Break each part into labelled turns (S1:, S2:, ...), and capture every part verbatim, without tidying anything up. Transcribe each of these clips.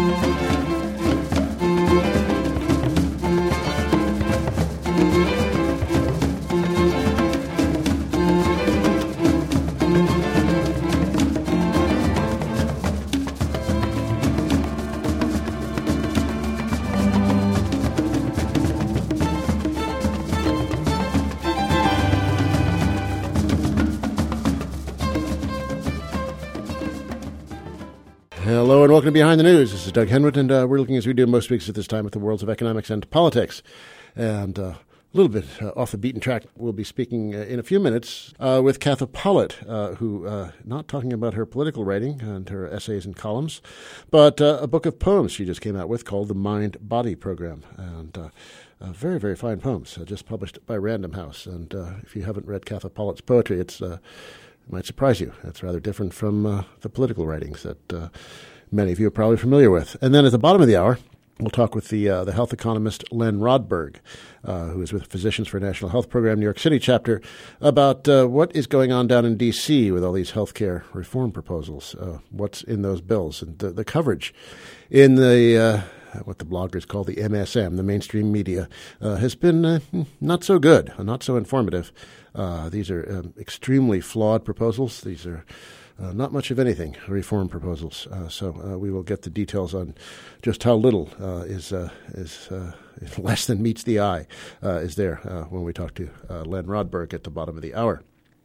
S1: Hello and welcome to Behind the News. This is Doug Henwitt, and uh, we're looking, as we do most weeks at this time, at the worlds of economics and politics. And uh, a little bit uh, off the beaten track, we'll be speaking uh, in a few minutes uh, with Katha Pollitt, uh, who, uh, not talking about her political writing and her essays and columns, but uh, a book of poems she just came out with called The Mind-Body Program. And uh, uh, very, very fine poems, uh, just published by Random House. And uh, if you haven't read Katha Pollitt's poetry, it's... Uh, might surprise you. It's rather different from uh, the political writings that uh, many of you are probably familiar with. And then at the bottom of the hour, we'll talk with the uh, the health economist Len Rodberg, uh, who is with Physicians for a National Health Program, New York City chapter, about uh, what is going on down in D C with all these healthcare reform proposals, uh, what's in those bills, and the, the coverage in the... Uh, what the bloggers call the M S M, the mainstream media, uh, has been uh, not so good, not so informative. Uh, these are um, extremely flawed proposals. These are uh, not much of anything, reform proposals. Uh, so uh, we will get the details on just how little uh, is uh, is uh, less than meets the eye uh, is there uh, when we talk to uh, Len Rodberg at the bottom of the hour.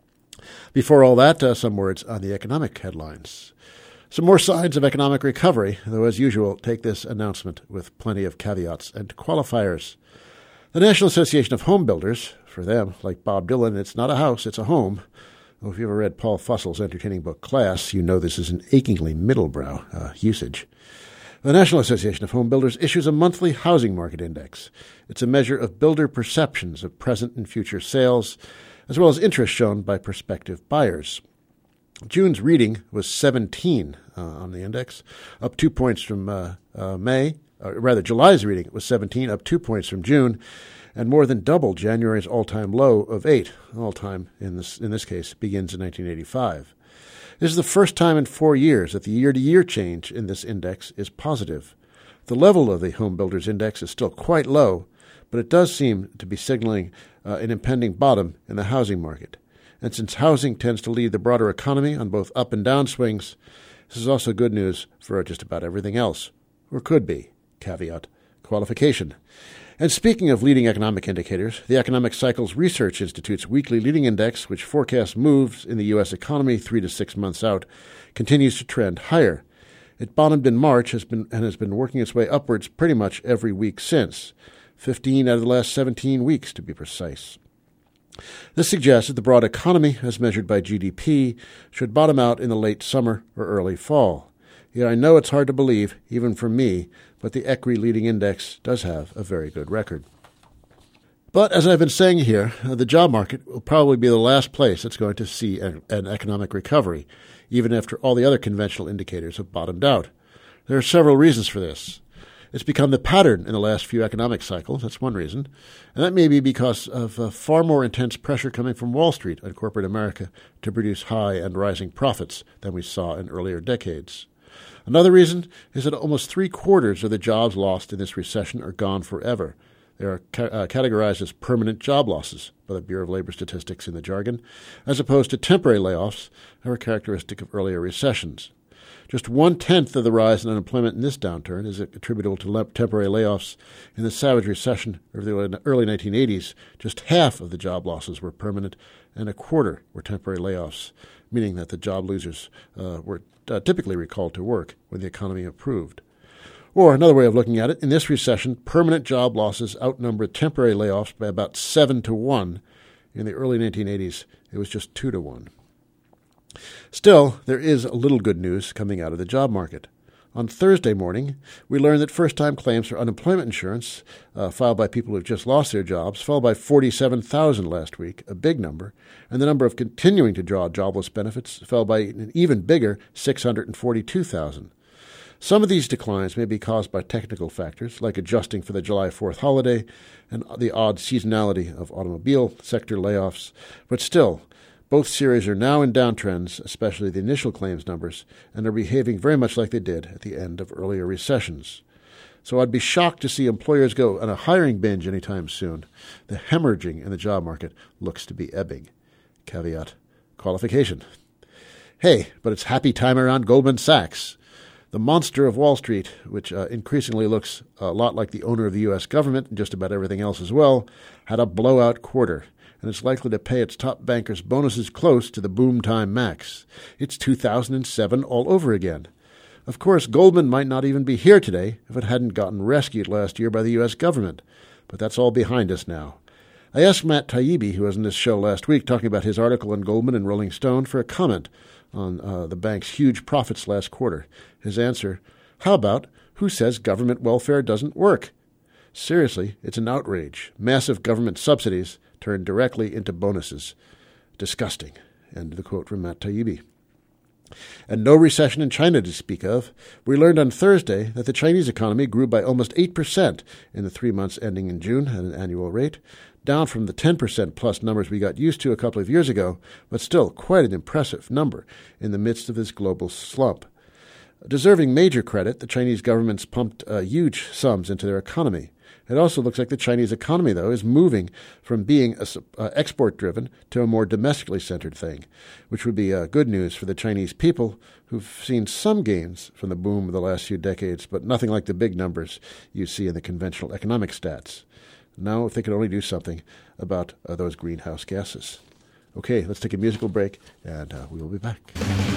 S1: Before all that, uh, some words on the economic headlines. Some more signs of economic recovery, though as usual, take this announcement with plenty of caveats and qualifiers. The National Association of Home Builders, for them, like Bob Dylan, it's not a house, it's a home. Well, if you ever read Paul Fussell's entertaining book Class, you know this is an achingly middlebrow uh, usage. The National Association of Home Builders issues a monthly housing market index. It's a measure of builder perceptions of present and future sales, as well as interest shown by prospective buyers. June's reading was seventeen uh, on the index, up two points from uh, uh, May. Uh, rather, July's reading was seventeen, up two points from June, and more than double January's all-time low of eight. All-time, in this in this case, begins in nineteen eighty-five. This is the first time in four years that the year-to-year change in this index is positive. The level of the Home Builders Index is still quite low, but it does seem to be signaling uh, an impending bottom in the housing market. And since housing tends to lead the broader economy on both up and down swings, this is also good news for just about everything else, or could be. Caveat, qualification. And speaking of leading economic indicators, the Economic Cycles Research Institute's weekly leading index, which forecasts moves in the U S economy three to six months out, continues to trend higher. It bottomed in March has been and has been working its way upwards pretty much every week since, fifteen out of the last seventeen weeks to be precise. This suggests that the broad economy, as measured by G D P, should bottom out in the late summer or early fall. Yet I know it's hard to believe, even for me, but the E C R I leading index does have a very good record. But as I've been saying here, uh, the job market will probably be the last place that's going to see an, an economic recovery, even after all the other conventional indicators have bottomed out. There are several reasons for this. It's become the pattern in the last few economic cycles. That's one reason. And that may be because of uh, far more intense pressure coming from Wall Street and corporate America to produce high and rising profits than we saw in earlier decades. Another reason is that almost three-quarters of the jobs lost in this recession are gone forever. They are ca- uh, categorized as permanent job losses by the Bureau of Labor Statistics in the jargon, as opposed to temporary layoffs that were characteristic of earlier recessions. Just one-tenth of the rise in unemployment in this downturn is attributable to le- temporary layoffs. In the savage recession of the early nineteen eighties, just half of the job losses were permanent, and a quarter were temporary layoffs, meaning that the job losers uh, were uh, typically recalled to work when the economy improved. Or another way of looking at it, in this recession, permanent job losses outnumbered temporary layoffs by about seven to one. In the early nineteen eighties, it was just two to one. Still, there is a little good news coming out of the job market. On Thursday morning, we learned that first-time claims for unemployment insurance uh, filed by people who have just lost their jobs fell by forty-seven thousand last week, a big number, and the number of continuing to draw jobless benefits fell by an even bigger six hundred forty-two thousand. Some of these declines may be caused by technical factors, like adjusting for the July fourth holiday and the odd seasonality of automobile sector layoffs, but still, Both series are now in downtrends, especially the initial claims numbers, and are behaving very much like they did at the end of earlier recessions. So I'd be shocked to see employers go on a hiring binge anytime soon. The hemorrhaging in the job market looks to be ebbing. Caveat, qualification. Hey, but it's happy time around Goldman Sachs. The monster of Wall Street, which uh, increasingly looks a lot like the owner of the U S government and just about everything else as well, had a blowout quarter, and it's likely to pay its top bankers bonuses close to the boom time max. It's two thousand seven all over again. Of course, Goldman might not even be here today if it hadn't gotten rescued last year by the U S government, but that's all behind us now. I asked Matt Taibbi, who was on this show last week talking about his article on Goldman and Rolling Stone, for a comment on uh, the bank's huge profits last quarter. His answer, how about, who says government welfare doesn't work? Seriously, it's an outrage. Massive government subsidies turned directly into bonuses. Disgusting. End of the quote from Matt Taibbi. And no recession in China to speak of. We learned on Thursday that the Chinese economy grew by almost eight percent in the three months ending in June at an annual rate, down from the ten percent plus numbers we got used to a couple of years ago, but still quite an impressive number in the midst of this global slump. Deserving major credit, the Chinese government's pumped uh, huge sums into their economy. It also looks like the Chinese economy, though, is moving from being a, uh, export-driven to a more domestically centered thing, which would be uh, good news for the Chinese people who've seen some gains from the boom of the last few decades, but nothing like the big numbers you see in the conventional economic stats. Now, if they could only do something about uh, those greenhouse gases. Okay, let's take a musical break, and uh, we will be back.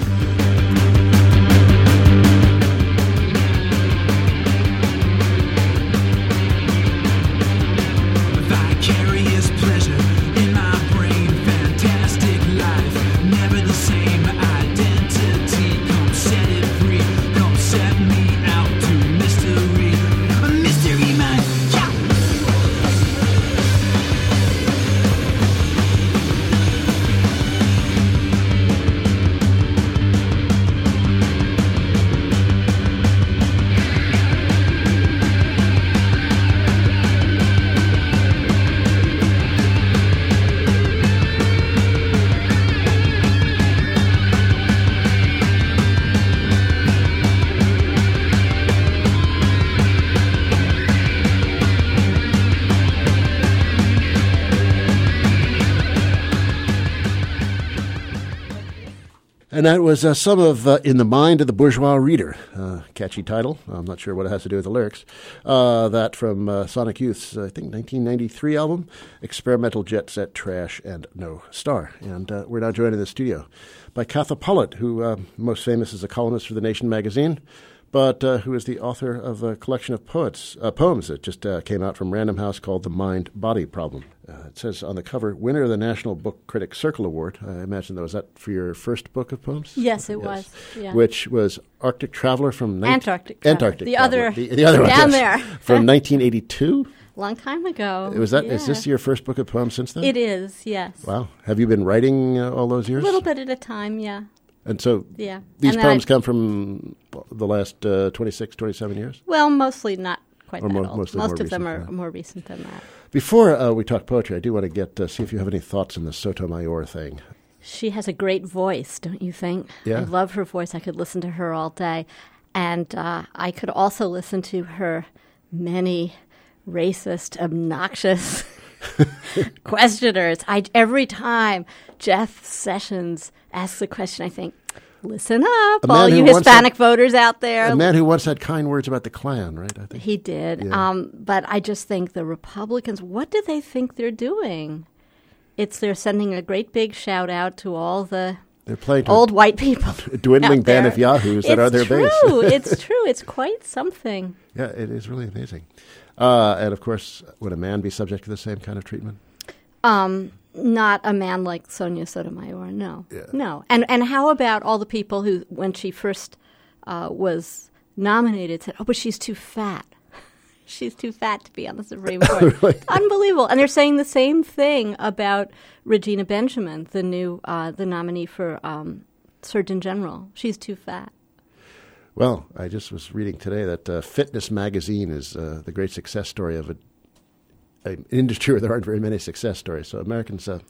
S1: And that was uh, some of uh, In the Mind of the Bourgeois Reader. Uh, catchy title. I'm not sure what it has to do with the lyrics. Uh, that from uh, Sonic Youth's, I think, nineteen ninety-three album, Experimental Jet Set Trash and No Star. And uh, we're now joined in the studio by Katha Pollitt, who uh, most famous as a columnist for The Nation magazine, but uh, who is the author of a collection of poets, uh, poems that just uh, came out from Random House called The Mind-Body Problem. Uh, it says on the cover, winner of the National Book Critics Circle Award. I imagine that was that for your first book of poems?
S2: Yes, it yes. was. Yeah.
S1: Which was Arctic Traveler from... Ni-
S2: Antarctic.
S1: Antarctic.
S2: The
S1: Traveler.
S2: other,
S1: the, the other
S2: down
S1: one,
S2: there.
S1: From nineteen eighty-two?
S2: Long time ago.
S1: Was that?
S2: Yeah.
S1: Is this your first book of poems since then?
S2: It is, yes.
S1: Wow. Have you been writing uh, all those years?
S2: A little bit at a time, yeah.
S1: And so
S2: yeah.
S1: these
S2: and
S1: poems
S2: I,
S1: come from the last uh, twenty-six, twenty-seven years?
S2: Well, mostly not quite
S1: or
S2: that
S1: more,
S2: old.
S1: Most
S2: of
S1: recent,
S2: them are
S1: yeah.
S2: more recent than that.
S1: Before uh, we talk poetry, I do want to get uh, see if you have any thoughts on the Sotomayor thing.
S2: She has a great voice, don't you think?
S1: Yeah.
S2: I love her voice. I could listen to her all day. And uh, I could also listen to her many racist, obnoxious questioners. I, every time Jeff Sessions asks a question, I think, listen up, all you Hispanic had, voters out there.
S1: A man who once had kind words about the Klan, right? I think
S2: he did.
S1: Yeah.
S2: Um, but I just think the Republicans, what do they think they're doing? It's they're sending a great big shout out to all the
S1: they're playing
S2: old white people.
S1: Dwindling band of yahoos that
S2: it's
S1: are their
S2: true.
S1: base.
S2: It's true. It's quite something.
S1: Yeah, it is really amazing. Uh, and of course, would a man be subject to the same kind of treatment?
S2: Um. Not a man like Sonia Sotomayor, no.
S1: Yeah.
S2: No. And and how about all the people who, when she first uh, was nominated, said, oh, but she's too fat. She's too fat to be on the Supreme Court. Really? Unbelievable. And they're saying the same thing about Regina Benjamin, the new, uh, the nominee for um, Surgeon General. She's too fat.
S1: Well, I just was reading today that uh, Fitness Magazine is uh, the great success story of a an industry where there aren't very many success stories. So Americans uh,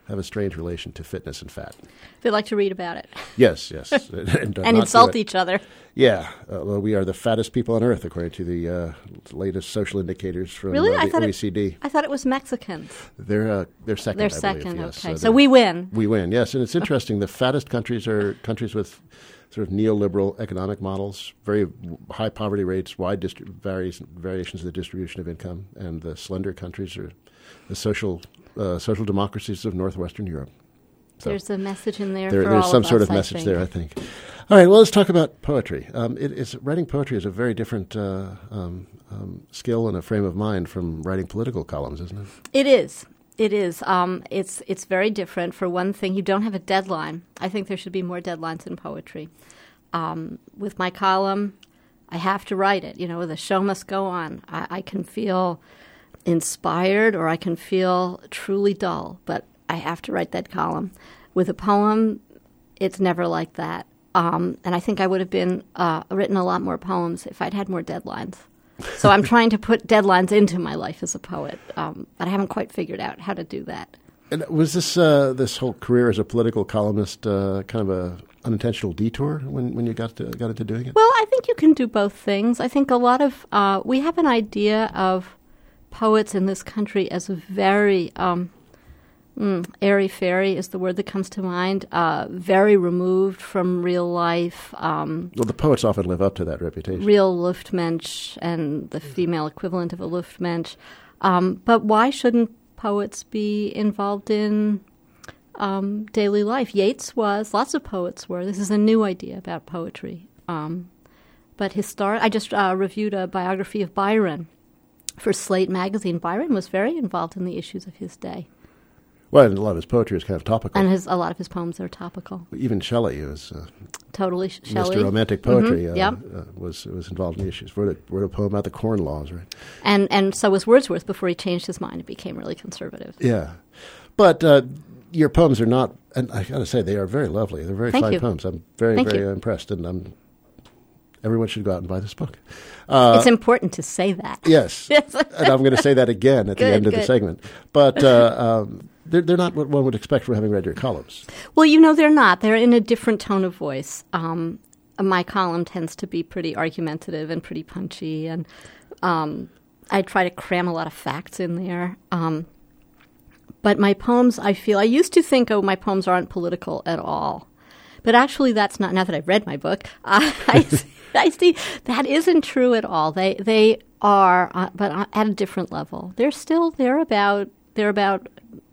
S1: have a strange relation to fitness and fat.
S2: They like to read about it.
S1: Yes, yes. and uh,
S2: and insult each other.
S1: Yeah. Uh, well, we are the fattest people on earth, according to the uh, latest social indicators from
S2: really?
S1: uh,
S2: I
S1: the
S2: thought
S1: O E C D.
S2: It, I thought it was Mexicans.
S1: They're uh, they're second,
S2: They're
S1: I
S2: second,
S1: believe, yes.
S2: okay.
S1: Uh,
S2: so we win.
S1: We win, yes. And it's interesting. The fattest countries are countries with sort of neoliberal economic models, very high poverty rates, wide distri- varies, variations of the distribution of income, and the slender countries are the social uh, social democracies of northwestern Europe. So
S2: there's a message in there.
S1: there
S2: for
S1: there's
S2: all
S1: some
S2: of
S1: sort
S2: us,
S1: of message
S2: I
S1: there, I think. All right, well, let's talk about poetry. Um, it is writing poetry is a very different uh, um, um, skill and a frame of mind from writing political columns, isn't it?
S2: It is. It is. Um, it's it's very different. For one thing, you don't have a deadline. I think there should be more deadlines in poetry. Um, with my column, I have to write it. You know, the show must go on. I, I can feel inspired or I can feel truly dull, but I have to write that column. With a poem, it's never like that. Um, and I think I would have been uh, written a lot more poems if I'd had more deadlines. So I'm trying to put deadlines into my life as a poet, um, but I haven't quite figured out how to do that.
S1: And was this uh, this whole career as a political columnist uh, kind of a unintentional detour when, when you got to, got into doing it?
S2: Well, I think you can do both things. I think a lot of uh, we have an idea of poets in this country as a very um, mm, airy-fairy is the word that comes to mind, uh, very removed from real life. Um,
S1: well, the poets often live up to that reputation.
S2: Real Luftmensch and the female equivalent of a Luftmensch. Um, but why shouldn't poets be involved in um, daily life? Yeats was, lots of poets were. This is a new idea about poetry. Um, but historic, I just uh, reviewed a biography of Byron for Slate magazine. Byron was very involved in the issues of his day.
S1: Well, and a lot of his poetry is kind of topical.
S2: And his, a lot of his poems are topical.
S1: Even Shelley, who was uh,
S2: totally sh- Shelley.
S1: Mister Romantic Poetry,
S2: mm-hmm.
S1: uh,
S2: yep.
S1: uh, was was involved in the issues. Wrote a, wrote a poem about the Corn Laws, right?
S2: And and so was Wordsworth before he changed his mind and became really conservative.
S1: Yeah. But uh, your poems are not, and I got to say, they are very lovely. They're very
S2: Thank
S1: fine
S2: you.
S1: poems. I'm very,
S2: Thank
S1: very
S2: you.
S1: impressed, and I'm, everyone should go out and buy this book. Uh,
S2: it's important to say that.
S1: Yes. And I'm going to say that again at
S2: Good,
S1: the end of
S2: good.
S1: the segment. But uh, um, they're, they're not what one would expect from having read your columns.
S2: Well, you know, they're not. They're in a different tone of voice. Um, my column tends to be pretty argumentative and pretty punchy, and um, I try to cram a lot of facts in there. Um, but my poems, I feel, I used to think, oh, my poems aren't political at all. But actually, that's not, now that I've read my book, uh, I, see, I see that isn't true at all. They they are, uh, but at a different level. They're still, they're about, they're about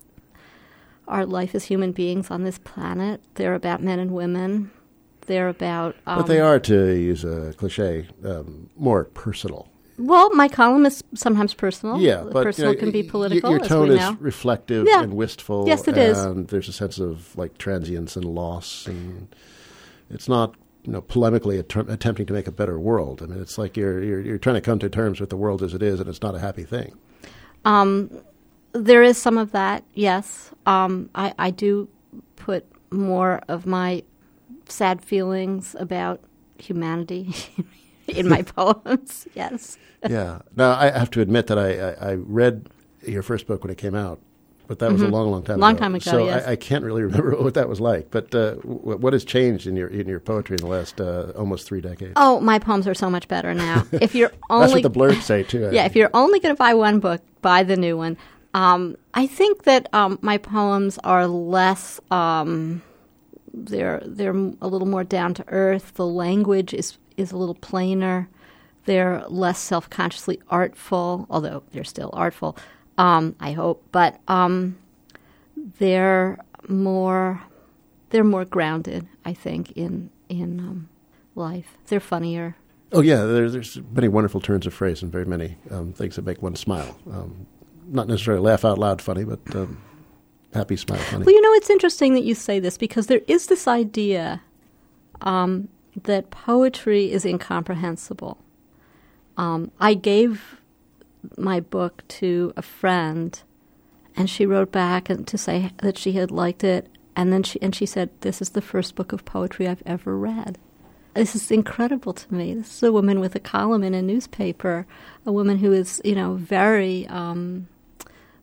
S2: our life as human beings on this planet. They're about men and women. They're about... Um,
S1: But they are, to use a cliche, um, more personal.
S2: Well, my column is sometimes personal.
S1: Yeah, but
S2: personal
S1: you know,
S2: can be
S1: y-
S2: political,
S1: Your
S2: as
S1: tone
S2: we
S1: is
S2: know.
S1: reflective
S2: Yeah.
S1: and wistful.
S2: Yes, it
S1: and
S2: is.
S1: And there's a sense of like transience and loss, and it's not, you know, polemically att- attempting to make a better world. I mean, it's like you're, you're you're trying to come to terms with the world as it is, and it's not a happy thing.
S2: Um, there is some of that, yes. Um, I, I do put more of my sad feelings about humanity in my poems, yes.
S1: Yeah. Now, I have to admit that I, I, I read your first book when it came out, but that was
S2: Mm-hmm.
S1: a long, long time
S2: Long
S1: ago.
S2: time ago,
S1: so
S2: yes.
S1: I, I can't really remember what that was like. But uh, w- what has changed in your in your poetry in the last uh, almost three decades?
S2: Oh, my poems are so much better now. If you're only
S1: That's what the blurb say, too.
S2: Yeah, if you're only going to buy one book, buy the new one. Um, I think that um, my poems are less. Um, they're they're a little more down to earth. The language is is a little plainer. They're less self-consciously artful, although they're still artful. Um, I hope, but um, they're more they're more grounded. I think in in um, life. They're funnier.
S1: Oh, yeah, there, there's many wonderful turns of phrase and very many um, things that make one smile. Um, not necessarily laugh out loud funny, but um, happy smile funny.
S2: Well, you know, it's interesting that you say this because there is this idea um, that poetry is incomprehensible. Um, I gave my book to a friend, and she wrote back and to say that she had liked it, and then she and she said, "This is the first book of poetry I've ever read." This is incredible to me. This is a woman with a column in a newspaper, a woman who is, you know, very um,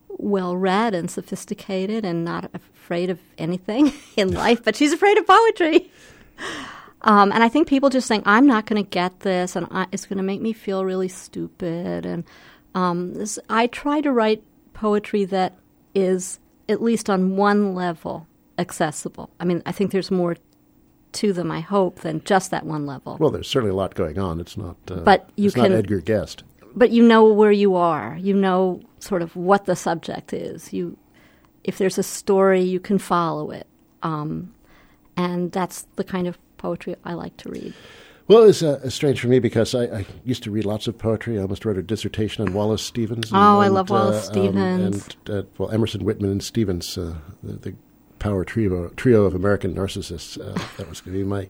S2: well-read and sophisticated and not afraid of anything in life, but she's afraid of poetry. Um, and I think people just think, I'm not going to get this, and I, it's going to make me feel really stupid. And um, this, I try to write poetry that is, at least on one level, accessible. I mean, I think there's more to them, I hope, than just that one level.
S1: Well, there's certainly a lot going on. It's not, uh,
S2: but you
S1: it's
S2: can,
S1: not Edgar Guest.
S2: But you know where you are. You know sort of what the subject is. You, if there's a story, you can follow it. Um, and that's the kind of poetry I like to read.
S1: Well, it's uh, strange for me because I, I used to read lots of poetry. I almost wrote a dissertation on Wallace Stevens. And,
S2: oh, I
S1: and,
S2: love Wallace
S1: uh,
S2: Stevens.
S1: Um, and, uh, well, Emerson, Whitman, and Stevens, uh, the, the power trio, trio of American narcissists. Uh, that was going to be my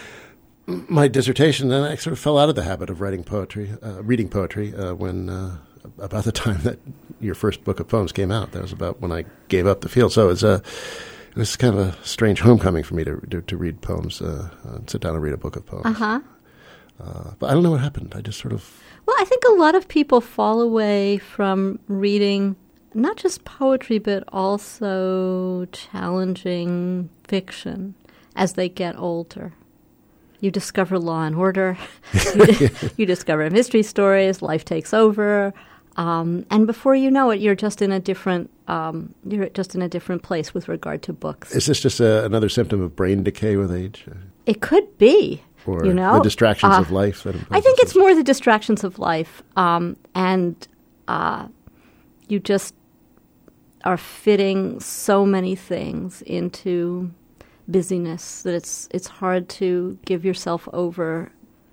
S1: my dissertation. Then I sort of fell out of the habit of writing poetry, uh, reading poetry, uh, when uh, about the time that your first book of poems came out. That was about when I gave up the field. So it's a It was kind of a strange homecoming for me to to, to read poems, uh, uh, sit down and read a book of poems.
S2: Uh-huh.
S1: Uh, but I don't know what happened. I just sort of...
S2: Well, I think a lot of people fall away from reading not just poetry, but also challenging fiction as they get older. You discover Law and Order. you, you discover mystery stories. Life takes over. Um, and before you know it, you're just in a different um, you're just in a different place with regard to books.
S1: Is this just a, another symptom of brain decay with age?
S2: It could be,
S1: or
S2: you know,
S1: the distractions
S2: uh,
S1: of life. That
S2: I think it's more the distractions of life, um, and uh, you just are fitting so many things into busyness that it's it's hard to give yourself over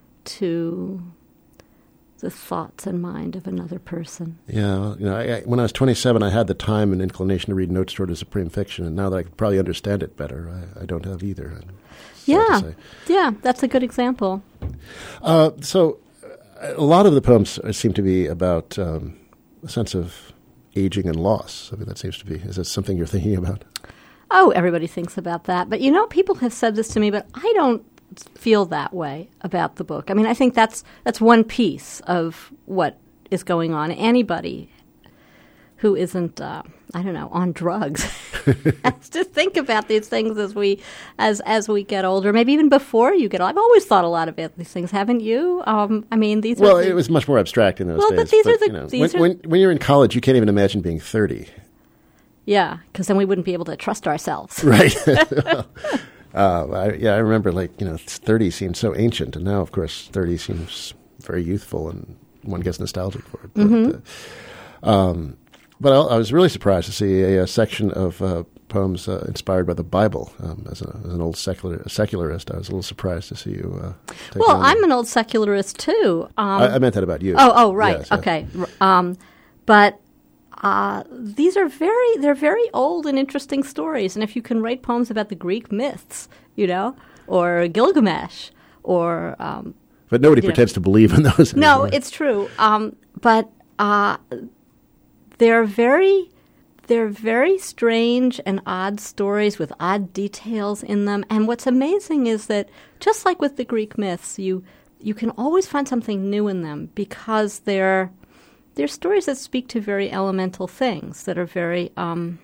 S2: to the thoughts and mind of another person.
S1: Yeah, well, you know, I, I, when I was twenty-seven, I had the time and inclination to read Notes Toward a Supreme Fiction, and now that I could probably understand it better, I, I don't have either.
S2: Yeah, yeah, that's a good example.
S1: Uh, so, a lot of the poems seem to be about um, a sense of aging and loss. I mean, that seems to be. Is that something you're thinking about?
S2: Oh, everybody thinks about that, but you know, people have said this to me, but I don't feel that way about the book. I mean, I think that's that's one piece of what is going on. Anybody who isn't, uh, I don't know, on drugs has to think about these things as we as as we get older. Maybe even before you get old. I've always thought a lot about these things, haven't you? Um, I mean, these.
S1: Well,
S2: are the,
S1: it was much more abstract in those
S2: well,
S1: days.
S2: but these
S1: but,
S2: are the.
S1: You know,
S2: these
S1: when,
S2: are,
S1: when when you're in college, you can't even imagine being thirty.
S2: Yeah, because then we wouldn't be able to trust ourselves.
S1: Right. well, Uh, I, yeah, I remember, like, you know, thirty seemed so ancient, and now, of course, thirty seems very youthful, and one gets nostalgic for it. But,
S2: Mm-hmm.
S1: uh, um, but I, I was really surprised to see a, a section of uh, poems uh, inspired by the Bible. Um, as, a, as an old secular secularist, I was a little surprised to see you. Uh, take
S2: well,
S1: on
S2: I'm
S1: the,
S2: an old secularist too. Um,
S1: I, I meant that about you.
S2: Oh, oh, right,
S1: yes,
S2: okay, um, but. Uh, these are very, they're very old and interesting stories. And if you can write poems about the Greek myths, you know, or Gilgamesh, or... Um,
S1: but nobody pretends know. to believe in those
S2: No,
S1: anymore.
S2: it's true. Um, but uh, they're very, they're very strange and odd stories with odd details in them. And what's amazing is that, just like with the Greek myths, you you can always find something new in them because they're... They're stories that speak to very elemental things that are very, um,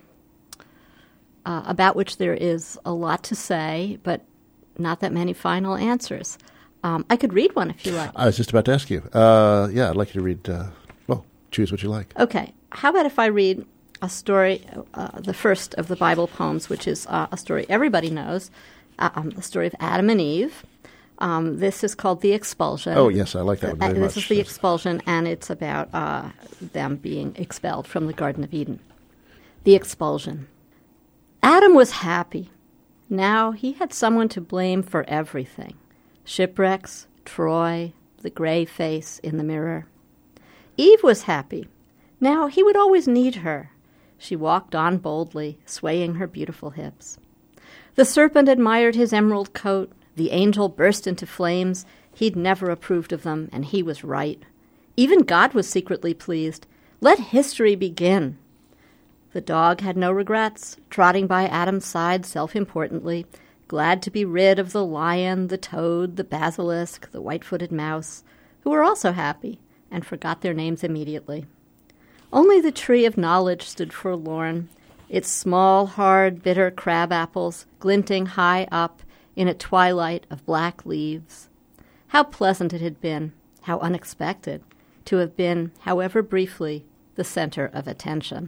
S2: uh, about which there is a lot to say, but not that many final answers. Um, I could read one if you like.
S1: I was just about to ask you. Uh, yeah, I'd like you to read, uh, well, choose what you like.
S2: Okay. How about if I read a story, uh, the first of the Bible poems, which is uh, a story everybody knows, uh, um, the story of Adam and Eve. Um, this is called The Expulsion.
S1: Oh, yes, I like that one very
S2: uh,
S1: much.
S2: This is The Expulsion, and it's about uh, them being expelled from the Garden of Eden. The Expulsion. Adam was happy. Now he had someone to blame for everything. Shipwrecks, Troy, the gray face in the mirror. Eve was happy. Now he would always need her. She walked on boldly, swaying her beautiful hips. The serpent admired his emerald coat. The angel burst into flames. He'd never approved of them, and he was right. Even God was secretly pleased. Let history begin. The dog had no regrets, trotting by Adam's side self-importantly, glad to be rid of the lion, the toad, the basilisk, the white-footed mouse, who were also happy and forgot their names immediately. Only the tree of knowledge stood forlorn, its small, hard, bitter crab apples glinting high up in a twilight of black leaves. How pleasant it had been, how unexpected, to have been, however briefly, the center of attention.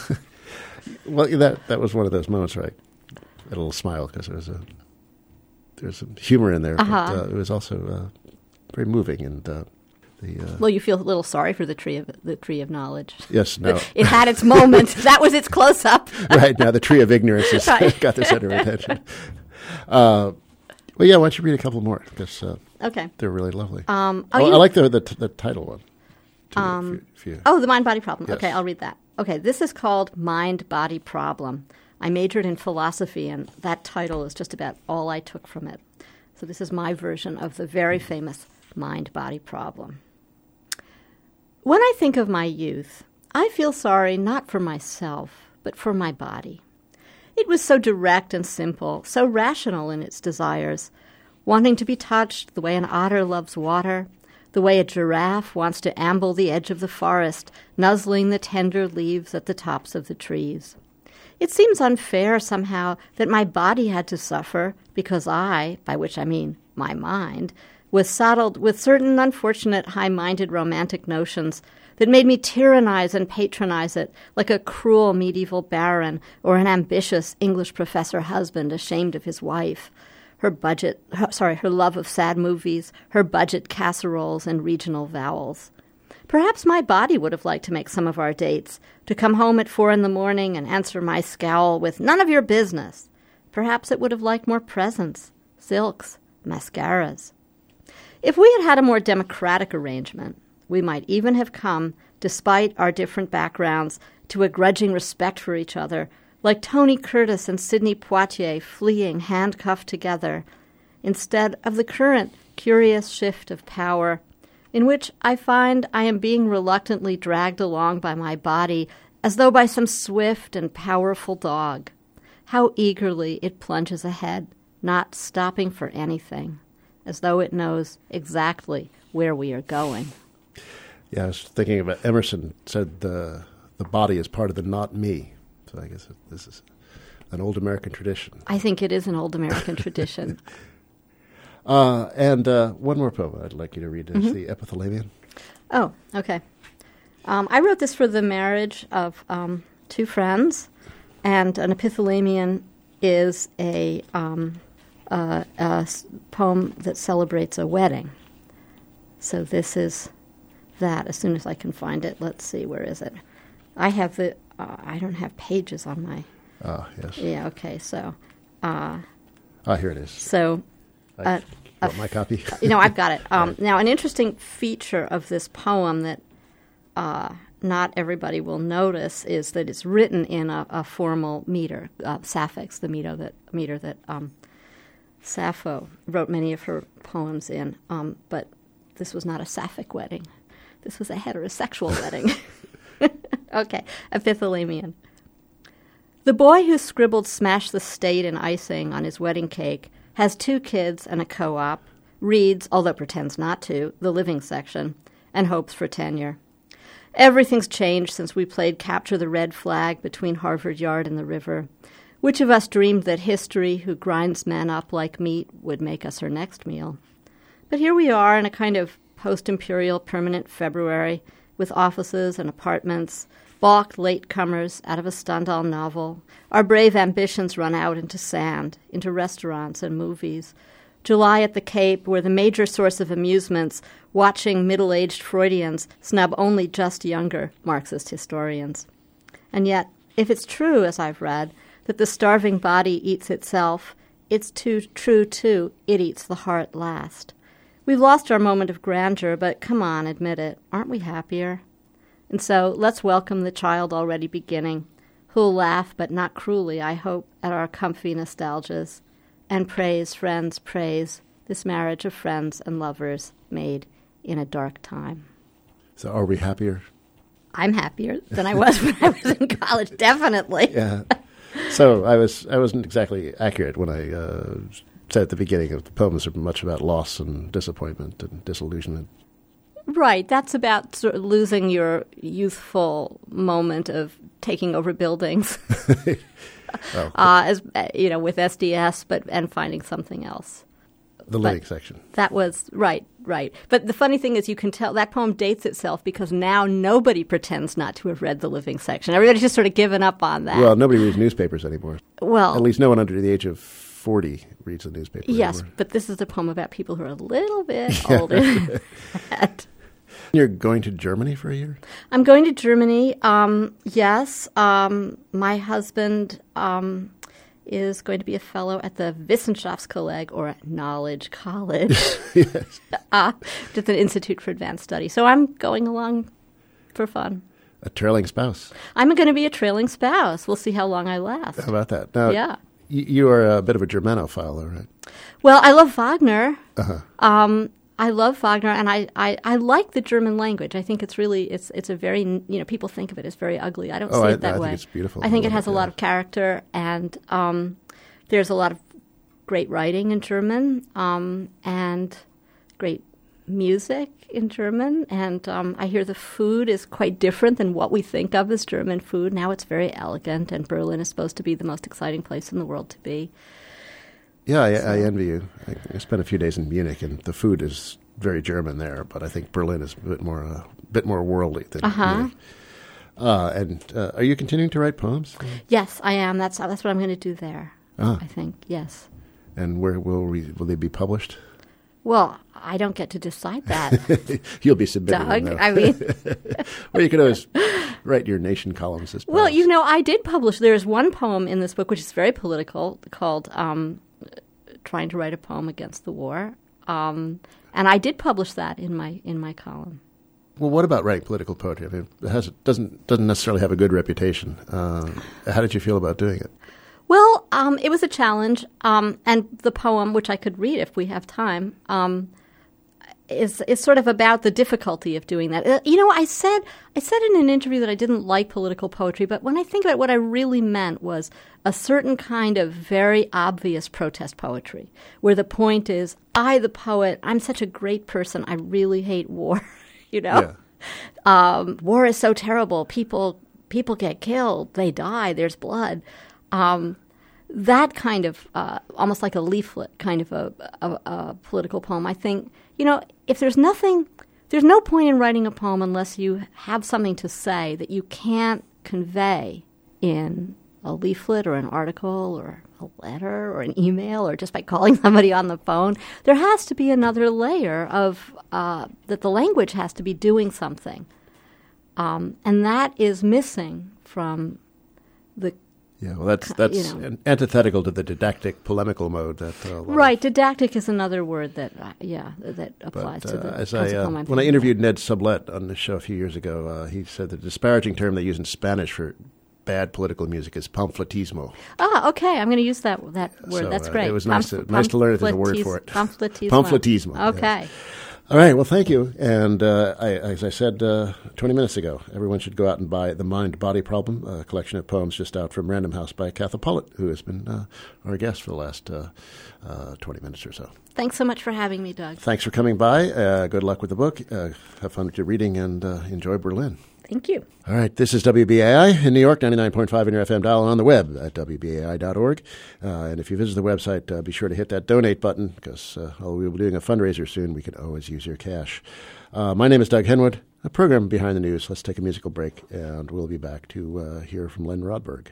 S1: Well, that that was one of those moments where I had a little smile because there was a there's some humor in there.
S2: Uh-huh.
S1: But, uh, it was also uh, very moving, and uh, the uh,
S2: well, you feel a little sorry for the tree of the tree of knowledge.
S1: Yes, no,
S2: it had its moment. That was its close up.
S1: Right now, the tree of ignorance has
S2: Right.
S1: got the center of attention. Uh, well, yeah, why don't you read a couple more because uh,
S2: Okay.
S1: they're really lovely.
S2: Um, oh,
S1: oh,
S2: you-
S1: I like the the, t- the title one. Too,
S2: Um,
S1: if you, if you,
S2: Oh, the mind-body problem.
S1: Yes.
S2: Okay, I'll read that. Okay, this is called Mind-Body Problem. I majored in philosophy, and that title is just about all I took from it. So this is my version of the very famous mind-body problem. When I think of my youth, I feel sorry not for myself, but for my body. It was so direct and simple, so rational in its desires, wanting to be touched the way an otter loves water, the way a giraffe wants to amble the edge of the forest, nuzzling the tender leaves at the tops of the trees. It seems unfair somehow that my body had to suffer because I, by which I mean my mind, was saddled with certain unfortunate high-minded romantic notions that made me tyrannize and patronize it like a cruel medieval baron or an ambitious English professor husband ashamed of his wife. Her budget, her, sorry, her love of sad movies, her budget casseroles and regional vowels. Perhaps my body would have liked to make some of our dates, to come home at four in the morning and answer my scowl with none of your business. Perhaps it would have liked more presents, silks, mascaras. If we had had a more democratic arrangement, we might even have come, despite our different backgrounds, to a grudging respect for each other, like Tony Curtis and Sidney Poitier fleeing handcuffed together, instead of the current curious shift of power, in which I find I am being reluctantly dragged along by my body as though by some swift and powerful dog. How eagerly it plunges ahead, not stopping for anything, as though it knows exactly where we are going.
S1: yeah, I was thinking about Emerson said the the body is part of the not me. So I guess this is an old American tradition.
S2: I think it is an old American tradition.
S1: Uh, and uh, one more poem I'd like you to read is
S2: Mm-hmm.
S1: The Epithalamion.
S2: Oh, okay. Um, I wrote this for the marriage of um, two friends, and an epithalamion is a, um, uh, a s- poem that celebrates a wedding. So this is that. As soon as I can find it, let's see, where is it? I have the, uh, I don't have pages on my,
S1: Ah, yes.
S2: yeah, okay, so, uh,
S1: Ah, here it is.
S2: so,
S1: I,
S2: uh,
S1: you want my copy?
S2: you know, I've got it. Um, now, an interesting feature of this poem that uh, not everybody will notice is that it's written in a, a formal meter, uh, sapphics, the meter that meter that um, Sappho wrote many of her poems in. Um, but this was not a sapphic wedding. This was a heterosexual wedding. Okay, epithalamion. The boy who scribbled "Smash the State" in icing on his wedding cake has two kids and a co-op, reads, although pretends not to, the living section, and hopes for tenure. Everything's changed since we played Capture the Red Flag between Harvard Yard and the river. Which of us dreamed that history, who grinds men up like meat, would make us her next meal? But here we are in a kind of post-imperial permanent February, with offices and apartments, balked latecomers out of a Stendhal novel. Our brave ambitions run out into sand, into restaurants and movies. July at the Cape, where the major source of amusements, watching middle-aged Freudians snub only just younger Marxist historians. And yet, if it's true, as I've read, that the starving body eats itself, it's too true, too, it eats the heart last. We've lost our moment of grandeur, but come on, admit it, aren't we happier? And so let's welcome the child already beginning, who'll laugh, but not cruelly, I hope, at our comfy nostalgias, and praise, friends, praise, this marriage of friends and lovers made in a dark time.
S1: So are we happier?
S2: I'm happier than I was when I was in college, definitely.
S1: Yeah. So I was I wasn't exactly accurate when I uh, said at the beginning of the poems are much about loss and disappointment and disillusionment.
S2: Right. That's about sort of losing your youthful moment of taking over buildings,
S1: oh.
S2: uh, as you know, with S D S, but and finding something else.
S1: The living but section.
S2: That was right, right. But the funny thing is, you can tell that poem dates itself because now nobody pretends not to have read the living section. Everybody's just sort of given up on that.
S1: Well, nobody reads newspapers anymore.
S2: Well,
S1: at least no one under the age of forty reads the newspaper.
S2: Yes,
S1: anymore.
S2: But this is a poem about people who are a little bit older.
S1: You're going to Germany for a year?
S2: I'm going to Germany. Um, yes, um, my husband. Um, is going to be a fellow at the Wissenschaftskolleg, or at Knowledge College,
S1: yes.
S2: uh, just an Institute for Advanced Study. So I'm going along for fun.
S1: A trailing spouse.
S2: I'm going to be a trailing spouse. We'll see how long I last.
S1: How about that? Now,
S2: yeah.
S1: y- you are a bit of a Germanophile, though, right?
S2: Well, I love Wagner.
S1: Uh-huh.
S2: Um, I love Wagner, and I, I, I like the German language. I think it's really, it's it's a very, you know, people think of it as very ugly. I don't
S1: oh,
S2: see
S1: I,
S2: it that
S1: I
S2: way.
S1: I think it's beautiful.
S2: I think
S1: I
S2: it has
S1: it,
S2: a
S1: yeah.
S2: lot of character, and um, there's a lot of great writing in German, um, and great music in German. And um, I hear the food is quite different than what we think of as German food. Now it's very elegant, and Berlin is supposed to be the most exciting place in the world to be.
S1: Yeah, I,
S2: so.
S1: I envy you. I, I spent a few days in Munich, and the food is very German there, but I think Berlin is a bit more a uh, bit more worldly than
S2: uh-huh.
S1: Munich. Uh, and uh, are you continuing to write poems?
S2: Yes, I am. That's that's what I'm going to do there.
S1: Ah.
S2: I think yes.
S1: And where will we will they be published?
S2: Well, I don't get to decide that.
S1: You'll be submitting
S2: Doug,
S1: them,
S2: I mean.
S1: Or you could always write your Nation columns as poems.
S2: Well, you know, I did publish. There's one poem in this book which is very political, called um, "Trying to Write a Poem Against the War," um, and I did publish that in my in my column.
S1: Well, what about writing political poetry? I mean, it has doesn't doesn't necessarily have a good reputation. Uh, how did you feel about doing it?
S2: Well, um, it was a challenge, um, and the poem, which I could read if we have time, um, is is sort of about the difficulty of doing that. Uh, you know, I said I said in an interview that I didn't like political poetry, but when I think about it, what I really meant was a certain kind of very obvious protest poetry, where the point is, I, the poet, I'm such a great person, I really hate war. You know, yeah. um, war is so terrible. People people get killed. They die. There's blood. Um, that kind of uh, almost like a leaflet kind of a, a, a political poem. I think, you know, if there's nothing, there's no point in writing a poem unless you have something to say that you can't convey in a leaflet or an article or a letter or an email or just by calling somebody on the phone. There has to be another layer of uh, that the language has to be doing something. Um, and that is missing from the
S1: Yeah, well, that's that's
S2: you know.
S1: antithetical to the didactic polemical mode that uh,
S2: right. Didactic is another word that uh, yeah that applies
S1: but,
S2: to
S1: uh,
S2: the
S1: as I, uh,
S2: when
S1: I interviewed Ned Sublette on the show a few years ago, uh, he said the disparaging term they use in Spanish for bad political music is pamphletismo.
S2: Ah, okay. I'm going to use that that word.
S1: So,
S2: That's
S1: uh,
S2: great.
S1: it was nice,
S2: Pamph-
S1: to, nice to learn that there's a word
S2: pamphletis-
S1: for it.
S2: Pamphletismo.
S1: Pamphletismo.
S2: Okay.
S1: Yes. All right. Well, thank you. And uh, I, as I said uh, twenty minutes ago, everyone should go out and buy The Mind-Body Problem, a collection of poems just out from Random House by Catha Pollitt, who has been uh, our guest for the last uh, uh, twenty minutes or so.
S2: Thanks so much for having me, Doug.
S1: Thanks for coming by. Uh, good luck with the book. Uh, have fun with your reading and uh, enjoy Berlin.
S2: Thank you.
S1: All right, this is W B A I in New York, ninety-nine point five in your F M dial, on the web at W B A I dot org. Uh, and if you visit the website, uh, be sure to hit that donate button, because uh, although we'll be doing a fundraiser soon, we can always use your cash. Uh, my name is Doug Henwood, a program Behind the News. Let's take a musical break, and we'll be back to uh, hear from Len Rodberg.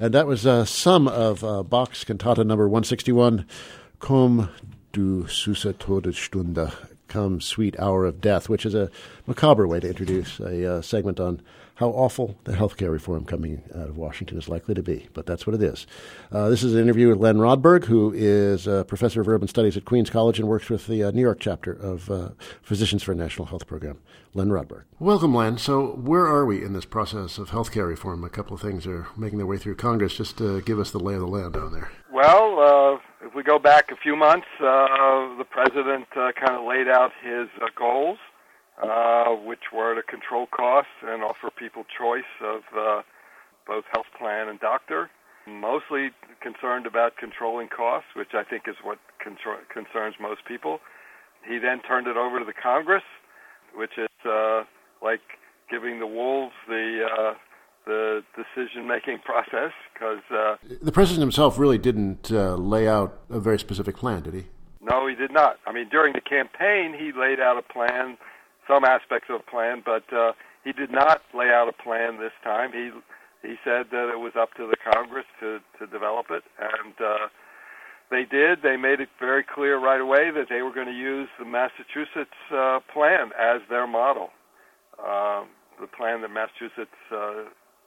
S1: And that was uh, some of uh, Bach's cantata number one sixty-one, Komm du süße Todesstunde, Come Sweet Hour of Death, which is a macabre way to introduce a uh, segment on how awful the healthcare reform coming out of Washington is likely to be. But that's what it is. Uh, this is an interview with Len Rodberg, who is a professor of urban studies at Queens College and works with the uh, New York chapter of uh, Physicians for a National Health Program. Len Rodberg. Welcome, Len. So where are we in this process of healthcare reform? A couple of things are making their way through Congress. Just to give us the lay of the land down there.
S3: Well, uh, if we go back a few months, uh, the president uh, kind of laid out his uh, goals, uh, which were to control costs and offer people choice of uh, both health plan and doctor, mostly concerned about controlling costs, which I think is what con- concerns most people. He then turned it over to the Congress, which is uh, like giving the wolves the uh, the decision-making process, because uh,
S1: the president himself really didn't uh, lay out a very specific plan, did he?
S3: No, he did not. I mean, during the campaign, he laid out a plan, some aspects of a plan, but uh, he did not lay out a plan this time. He he said that it was up to the Congress to, to develop it, and uh, they did. They made it very clear right away that they were going to use the Massachusetts uh, plan as their model, uh, the plan that Massachusetts uh,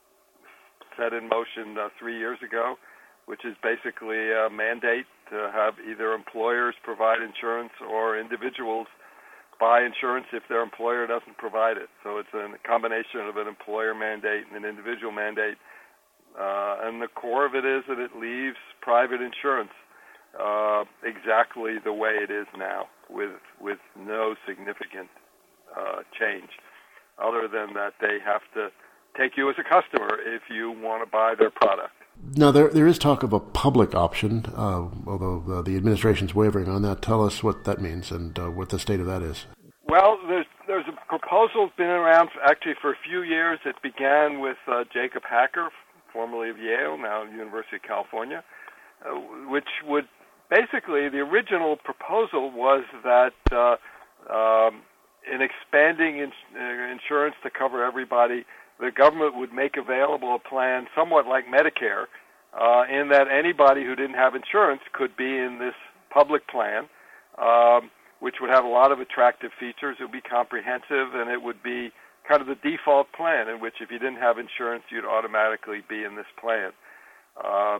S3: set in motion uh, three years ago, which is basically a mandate to have either employers provide insurance or individuals buy insurance if their employer doesn't provide it. So it's a combination of an employer mandate and an individual mandate. Uh, and the core of it is that it leaves private insurance uh, exactly the way it is now, with with no significant uh, change, other than that they have to take you as a customer if you want to buy their product.
S1: Now, there there is talk of a public option, uh, although uh, the administration's wavering on that. Tell us what that means and uh, what the state of that is.
S3: Well, there's there's a proposal that's been around for, actually for a few years. It began with uh, Jacob Hacker, formerly of Yale, now University of California, uh, which would basically, the original proposal was that uh, um, in expanding in, uh, insurance to cover everybody, the government would make available a plan somewhat like Medicare, uh, in that anybody who didn't have insurance could be in this public plan, um, which would have a lot of attractive features. It would be comprehensive, and it would be kind of the default plan in which if you didn't have insurance, you'd automatically be in this plan. Uh,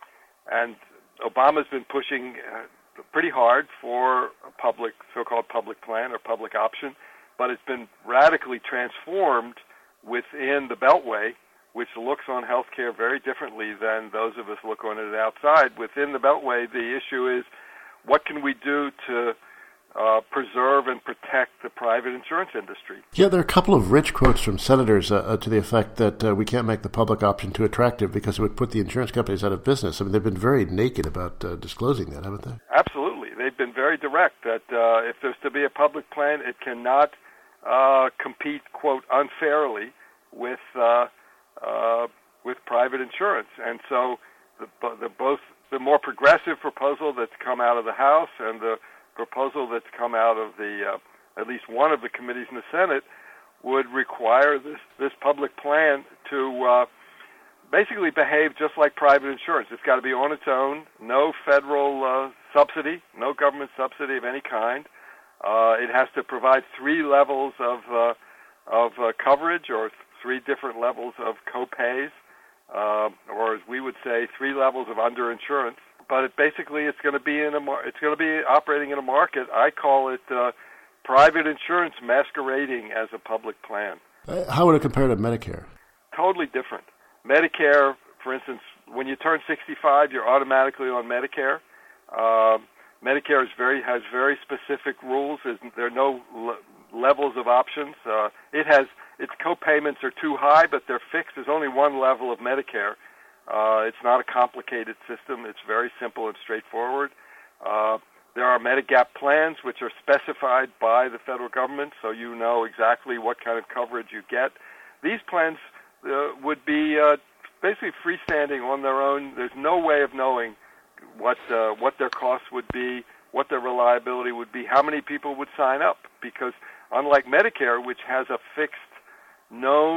S3: and Obama's been pushing uh, pretty hard for a public, so-called public plan or public option, but it's been radically transformed within the Beltway, which looks on healthcare very differently than those of us look on it outside. Within the Beltway, the issue is, what can we do to uh, preserve and protect the private insurance industry?
S1: Yeah, there are a couple of rich quotes from senators uh, uh, to the effect that uh, we can't make the public option too attractive because it would put the insurance companies out of business. I mean, they've been very naked about uh, disclosing that, haven't they?
S3: Absolutely. They've been very direct that uh, if there's to be a public plan, it cannot Uh, compete, quote, unfairly with uh, uh, with private insurance. And so the, the both the more progressive proposal that's come out of the House and the proposal that's come out of the uh, at least one of the committees in the Senate would require this this public plan to uh, basically behave just like private insurance. It's got to be on its own, no federal uh, subsidy, no government subsidy of any kind. Uh, it has to provide three levels of uh, of uh, coverage, or three different levels of co-pays, uh, or as we would say, three levels of underinsurance. But it basically, it's going to be in a mar- it's going to be operating in a market. I call it uh, private insurance masquerading as a public plan.
S1: Uh, how would it compare to Medicare?
S3: Totally different. Medicare, for instance, when you turn sixty-five, you're automatically on Medicare. Um, Medicare is very has very specific rules. There are no le- levels of options. Uh, it has its co-payments are too high, but they're fixed. There's only one level of Medicare. Uh, it's not a complicated system. It's very simple and straightforward. Uh, there are Medigap plans, which are specified by the federal government, so you know exactly what kind of coverage you get. These plans uh, would be uh, basically freestanding on their own. There's no way of knowing what uh, what their costs would be, what their reliability would be, how many people would sign up. Because unlike Medicare, which has a fixed, known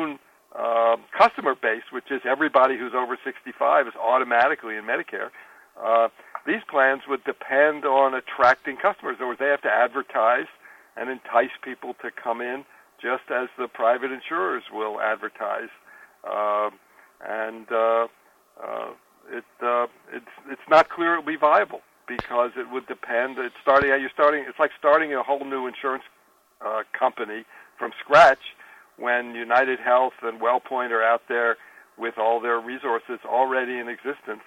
S3: uh, customer base, which is everybody who's over sixty-five is automatically in Medicare, uh, these plans would depend on attracting customers. In other words, they have to advertise and entice people to come in, just as the private insurers will advertise. Uh, and uh, uh, it, uh, it's it's not clear it will be viable because it would depend. It's starting. You're starting. It's like starting a whole new insurance uh, company from scratch when United Health and WellPoint are out there with all their resources already in existence.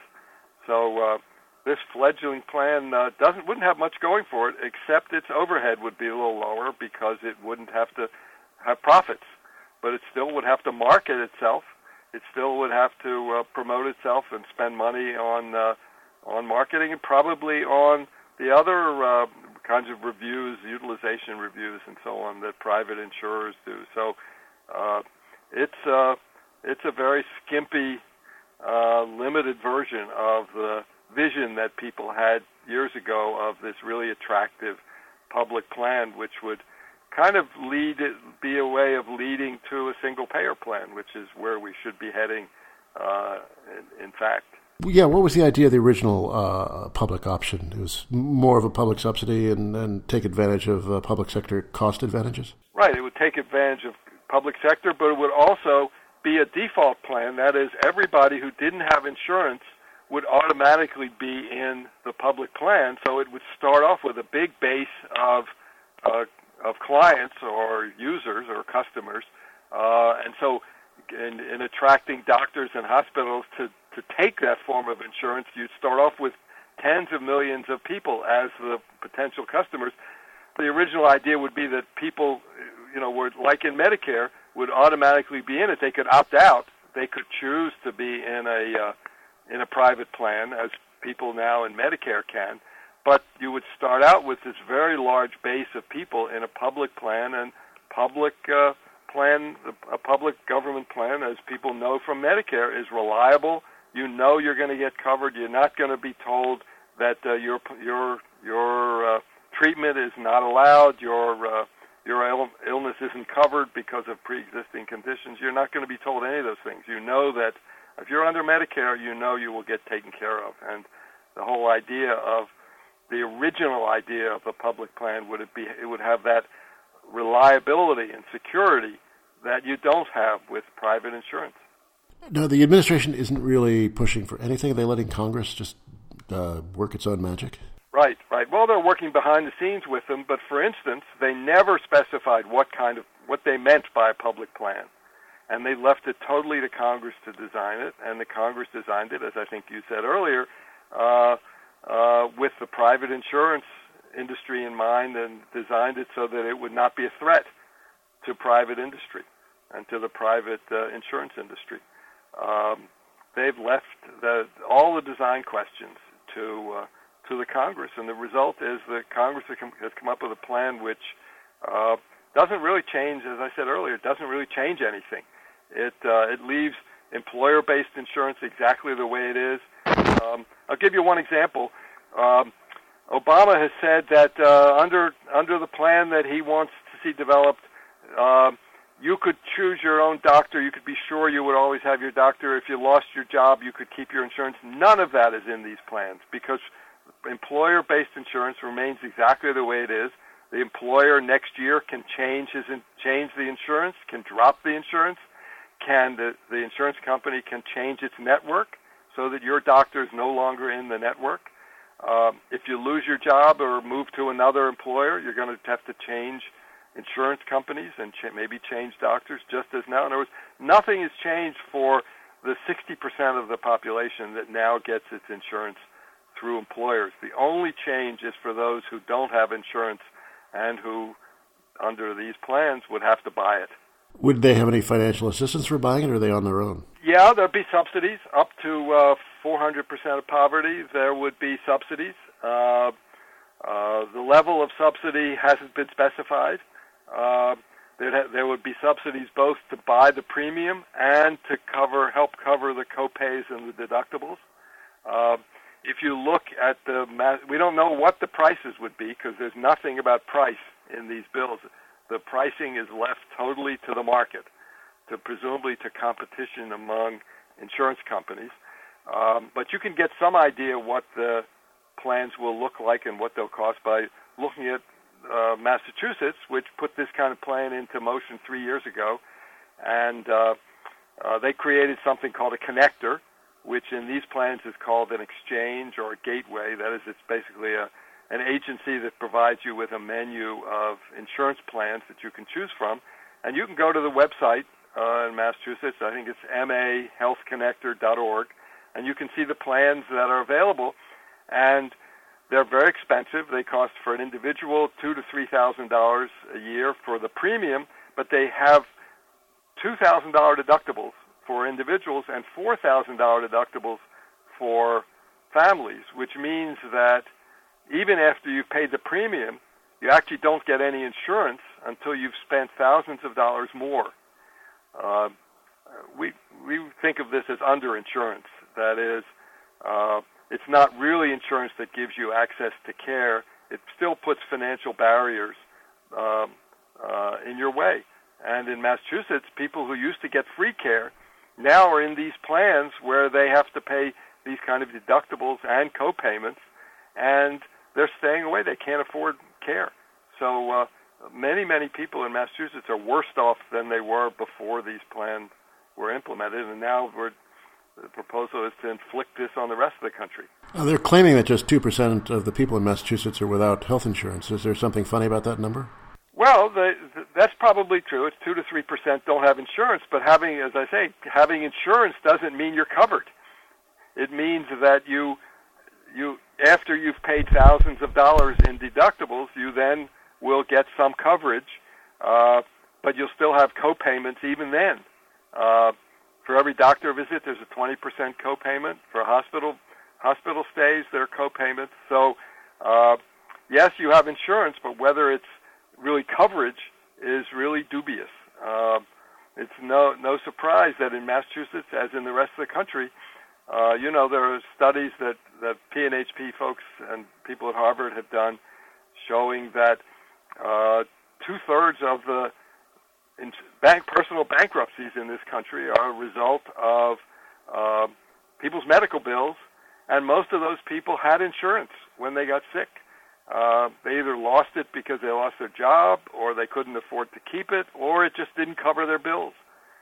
S3: So uh, this fledgling plan uh, doesn't wouldn't have much going for it, except its overhead would be a little lower because it wouldn't have to have profits. But it still would have to market itself. It still would have to uh, promote itself and spend money on uh, on marketing and probably on the other uh, kinds of reviews, utilization reviews, and so on that private insurers do. So uh, it's uh, it's a very skimpy, uh, limited version of the vision that people had years ago of this really attractive public plan, which would kind of lead it, be a way of leading to a single payer plan, which is where we should be heading, uh, in, in fact.
S1: Yeah, what was the idea of the original uh, public option? It was more of a public subsidy and, and take advantage of uh, public sector cost advantages?
S3: Right, it would take advantage of public sector, but it would also be a default plan. That is, everybody who didn't have insurance would automatically be in the public plan, so it would start off with a big base of uh, of clients or users or customers, uh, and so in, in attracting doctors and hospitals to, to take that form of insurance, you'd start off with tens of millions of people as the potential customers. The original idea would be that people, you know, were like in Medicare, would automatically be in it. They could opt out. They could choose to be in a uh, in a private plan, as people now in Medicare can. But you would start out with this very large base of people in a public plan, and public uh, plan, a public government plan, as people know from Medicare, is reliable. You know you're going to get covered. You're not going to be told that uh, your your your uh, treatment is not allowed. Your uh, your Ill- illness isn't covered because of pre-existing conditions. You're not going to be told any of those things. You know that if you're under Medicare, you know you will get taken care of. And the whole idea of the original idea of the public plan would it be it would have that reliability and security that you don't have with private insurance.
S1: No, the administration isn't really pushing for anything. Are they letting Congress just uh, work its own magic?
S3: Right, right. Well, they're working behind the scenes with them, but for instance, they never specified what kind of what they meant by a public plan. And they left it totally to Congress to design it, and the Congress designed it, as I think you said earlier, uh, uh, with the private insurance industry in mind, and designed it so that it would not be a threat to private industry and to the private uh, insurance industry. Um, they've left the, all the design questions to uh, to the Congress, and the result is that Congress has come up with a plan which uh, doesn't really change, as I said earlier, it doesn't really change anything. It uh, it leaves employer-based insurance exactly the way it is. Um, I'll give you one example. Um, Obama has said that uh, under under the plan that he wants to see developed, uh, you could choose your own doctor. You could be sure you would always have your doctor. If you lost your job, you could keep your insurance. None of that is in these plans because employer-based insurance remains exactly the way it is. The employer next year can change his in, change the insurance, can drop the insurance. Can the, the insurance company can change its network so that your doctor is no longer in the network. Um, if you lose your job or move to another employer, you're going to have to change insurance companies and ch- maybe change doctors just as now. In other words, nothing has changed for the sixty percent of the population that now gets its insurance through employers. The only change is for those who don't have insurance and who, under these plans, would have to buy it.
S1: Would they have any financial assistance for buying it, or are they on their own?
S3: Yeah, there'd be subsidies up to uh, four hundred percent of poverty. There would be subsidies. Uh, uh, the level of subsidy hasn't been specified. Uh, ha- there would be subsidies both to buy the premium and to cover, help cover the co-pays and the deductibles. Uh, if you look at the, ma- we don't know what the prices would be because there's nothing about price in these bills. The pricing is left totally to the market to presumably to competition among insurance companies. Um, but you can get some idea what the plans will look like and what they'll cost by looking at uh, Massachusetts, which put this kind of plan into motion three years ago. And uh, uh, they created something called a connector, which in these plans is called an exchange or a gateway. That is, it's basically a, an agency that provides you with a menu of insurance plans that you can choose from. And you can go to the website uh, in Massachusetts, I think it's m a health connector dot org, and you can see the plans that are available. And they're very expensive. They cost for an individual two to three thousand dollars a year for the premium, but they have two thousand dollar deductibles for individuals and four thousand dollar deductibles for families, which means that even after you've paid the premium, you actually don't get any insurance until you've spent thousands of dollars more. Uh, we we think of this as underinsurance. That is, uh, it's not really insurance that gives you access to care. It still puts financial barriers um, uh, in your way. And in Massachusetts, people who used to get free care now are in these plans where they have to pay these kind of deductibles and co-payments, and they're staying away. They can't afford care. So uh, many, many people in Massachusetts are worse off than they were before these plans were implemented, and now we're, the proposal is to inflict this on the rest of the country.
S1: Uh, they're claiming that just two percent of the people in Massachusetts are without health insurance. Is there something funny about that number?
S3: Well, the, the, that's probably true. It's two to three percent don't have insurance, but having, as I say, having insurance doesn't mean you're covered. It means that you, you after you've paid thousands of dollars in deductibles, you then will get some coverage, uh, but you'll still have co-payments even then. Uh, for every doctor visit, there's a twenty percent co-payment. For hospital hospital stays, there are co-payments. So, uh, yes, you have insurance, but whether it's really coverage is really dubious. Uh, it's no no surprise that in Massachusetts, as in the rest of the country, uh, you know, there are studies that, that P N H P folks and people at Harvard have done showing that uh, two-thirds of the in bank personal bankruptcies in this country are a result of uh, people's medical bills, and most of those people had insurance when they got sick. Uh, they either lost it because they lost their job, or they couldn't afford to keep it, or it just didn't cover their bills.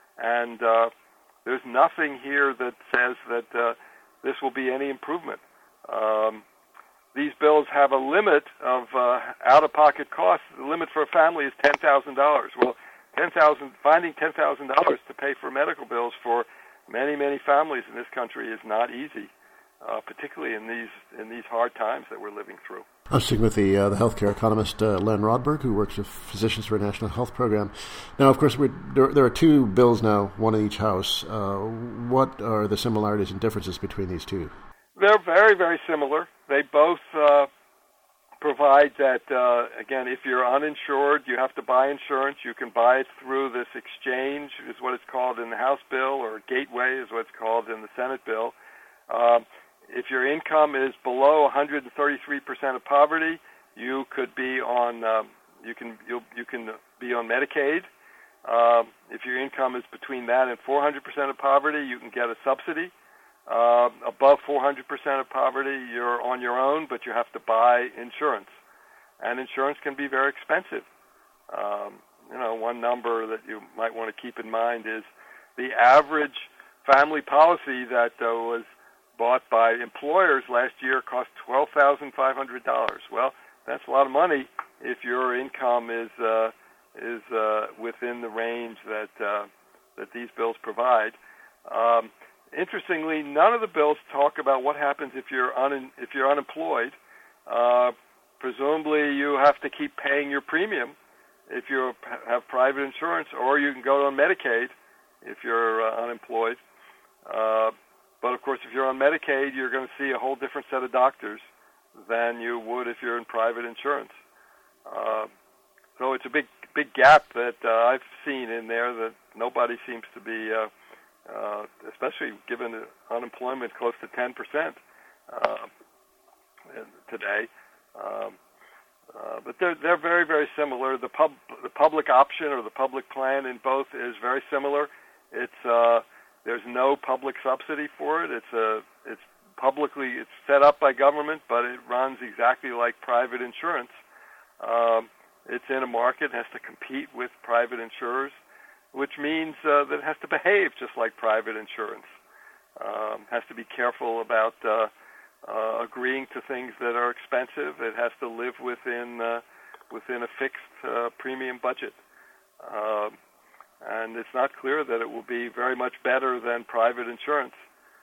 S3: And uh, there's nothing here that says that uh, this will be any improvement. Um, these bills have a limit of uh, out-of-pocket costs. The limit for a family is ten thousand dollars. Well, ten thousand finding ten thousand dollars to pay for medical bills for many, many families in this country is not easy, uh, particularly in these in these hard times that we're living through.
S1: I was speaking with the uh, the healthcare economist uh, Len Rodberg, who works with Physicians for a National Health Program. Now, of course, we're, there, there are two bills now, one in each house. Uh, what are the similarities and differences between these two?
S3: They're very, very similar. They both uh, provide that, uh, again, if you're uninsured, you have to buy insurance. You can buy it through this exchange, is what it's called in the House bill, or gateway is what it's called in the Senate bill. Uh, If your income is below one hundred thirty-three percent of poverty, you could be on um, you can you'll, you can be on Medicaid. Um, if your income is between that and four hundred percent of poverty, you can get a subsidy. Uh, above four hundred percent of poverty, you're on your own, but you have to buy insurance, and insurance can be very expensive. Um, you know, one number that you might want to keep in mind is the average family policy that uh, was bought by employers last year cost twelve thousand five hundred dollars. Well, that's a lot of money if your income is uh, is uh, within the range that uh, that these bills provide. Um, interestingly, none of the bills talk about what happens if you're un- if you're unemployed. Uh, presumably, you have to keep paying your premium if you have private insurance, or you can go on Medicaid if you're uh, unemployed. Uh, But, of course, if you're on Medicaid, you're going to see a whole different set of doctors than you would if you're in private insurance. Uh, so it's a big, big gap that uh, I've seen in there that nobody seems to be, uh, uh, especially given the unemployment close to ten percent uh, today. Um, Uh, but they're they're very very similar. The pub the public option or the public plan in both is very similar. It's uh, there's no public subsidy for it. It's a it's publicly it's set up by government, but it runs exactly like private insurance. Um, it's in a market, has to compete with private insurers, which means uh, that it has to behave just like private insurance. Um, has to be careful about uh, uh, agreeing to things that are expensive. It has to live within uh, within a fixed uh, premium budget. Uh, and it's not clear that it will be very much better than private insurance.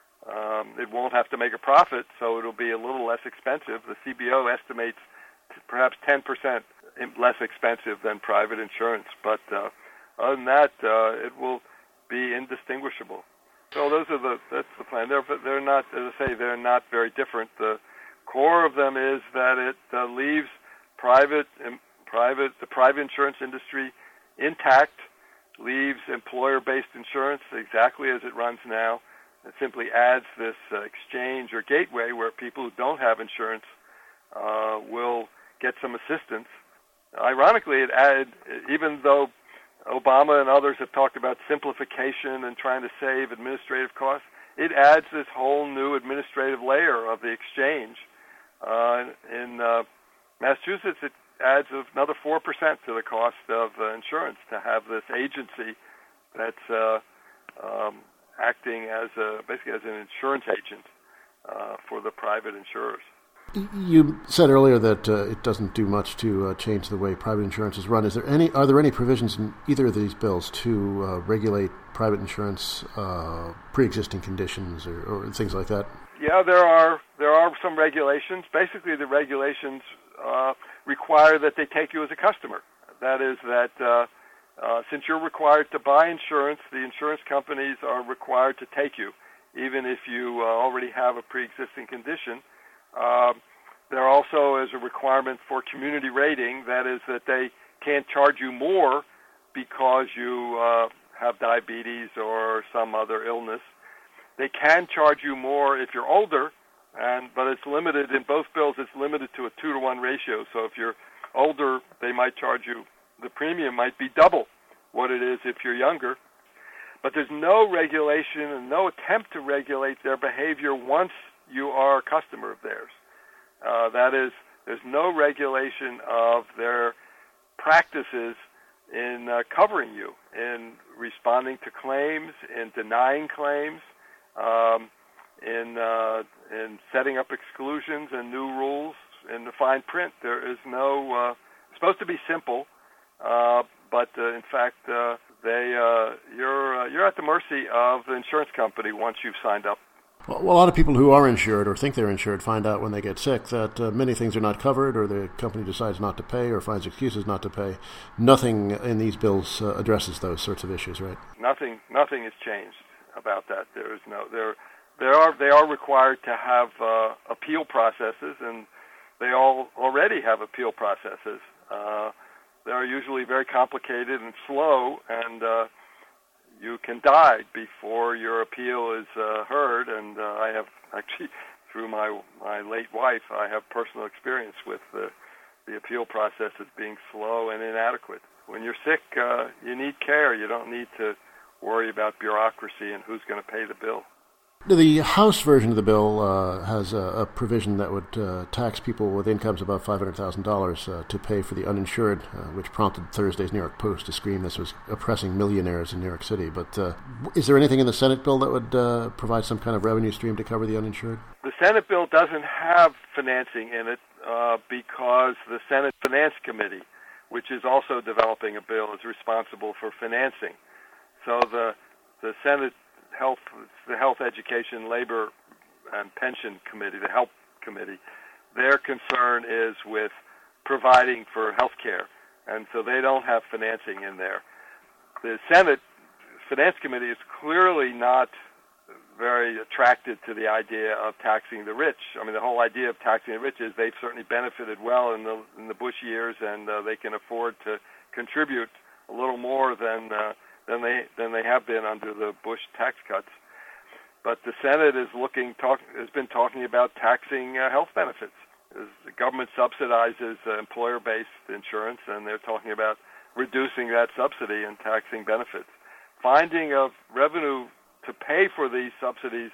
S3: Um, it won't have to make a profit, so it'll be a little less expensive. The C B O estimates perhaps ten percent less expensive than private insurance, but uh, other than that, uh, it will be indistinguishable. So those are the that's the plan. They're they're not, as I say, they're not very different. The core of them is that it uh, leaves private um, private the private insurance industry intact, leaves employer-based insurance exactly as it runs now. It simply adds this uh, exchange or gateway where people who don't have insurance uh, will get some assistance. Ironically, it added, even though Obama and others have talked about simplification and trying to save administrative costs, it adds this whole new administrative layer of the exchange. Uh, in uh, Massachusetts, it adds another four percent to the cost of uh, insurance to have this agency that's uh, um, acting as a, basically as an insurance agent uh, for the private insurers.
S1: You said earlier that uh, it doesn't do much to uh, change the way private insurance is run. Is there any? Are there any provisions in either of these bills to uh, regulate private insurance, uh, pre-existing conditions, or, or things like that?
S3: Yeah, there are. There are some regulations. Basically, the regulations uh, require that they take you as a customer. That is, that uh, uh, since you're required to buy insurance, the insurance companies are required to take you, even if you uh, already have a pre-existing condition. Uh, there also is a requirement for community rating, that is that they can't charge you more because you uh, have diabetes or some other illness. They can charge you more if you're older, and but it's limited, in both bills it's limited to a two to one ratio. So if you're older, they might charge you, the premium might be double what it is if you're younger. But there's no regulation and no attempt to regulate their behavior once you are a customer of theirs. Uh, that is, there's no regulation of their practices in uh, covering you, in responding to claims, in denying claims, um, in uh, in setting up exclusions and new rules in the fine print. There is no. Uh, it's supposed to be simple, uh, but uh, in fact, uh, they uh, you're uh, you're at the mercy of the insurance company once you've signed up.
S1: Well, a lot of people who are insured or think they're insured find out when they get sick that uh, many things are not covered, or the company decides not to pay or finds excuses not to pay. Nothing in these bills uh, addresses those sorts of issues, right?
S3: Nothing. Nothing has changed about that. There is no. There, there are. They are required to have uh, appeal processes, and they all already have appeal processes. Uh, they are usually very complicated and slow, and uh, you can die before your appeal is uh, heard, and uh, I have actually, through my my late wife, I have personal experience with the, the appeal process as being slow and inadequate. When you're sick, uh, you need care. You don't need to worry about bureaucracy and who's going to pay the bill.
S1: The House version of the bill uh, has a, a provision that would uh, tax people with incomes above five hundred thousand dollars uh, to pay for the uninsured, uh, which prompted Thursday's New York Post to scream this was oppressing millionaires in New York City. But uh, is there anything in the Senate bill that would uh, provide some kind of revenue stream to cover the uninsured?
S3: The Senate bill doesn't have financing in it uh, because the Senate Finance Committee, which is also developing a bill, is responsible for financing. So the the Senate Health, the Health, Education, Labor, and Pension Committee, the Health Committee, their concern is with providing for health care, and so they don't have financing in there. The Senate Finance Committee is clearly not very attracted to the idea of taxing the rich. I mean, the whole idea of taxing the rich is they've certainly benefited well in the in the Bush years, and uh, they can afford to contribute a little more than uh, than they than they have been under the Bush tax cuts. But the Senate is looking talk has been talking about taxing uh, health benefits. the government subsidizes uh, employer-based insurance, and they're talking about reducing that subsidy and taxing benefits. Finding of revenue to pay for these subsidies